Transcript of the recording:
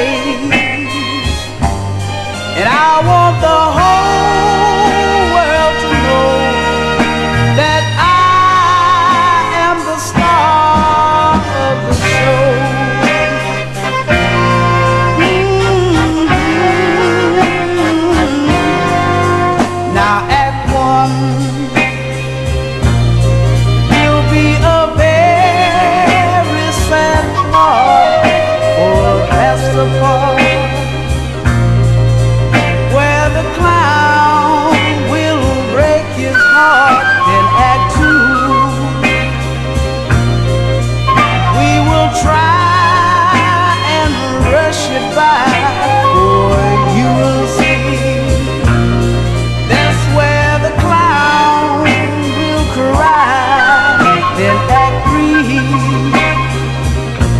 And I want the whole world to know that I am the star of the show. Now Act One will be a very sad part for a master part, where the clown will break his heart. In Act Two, we will try and rush it by.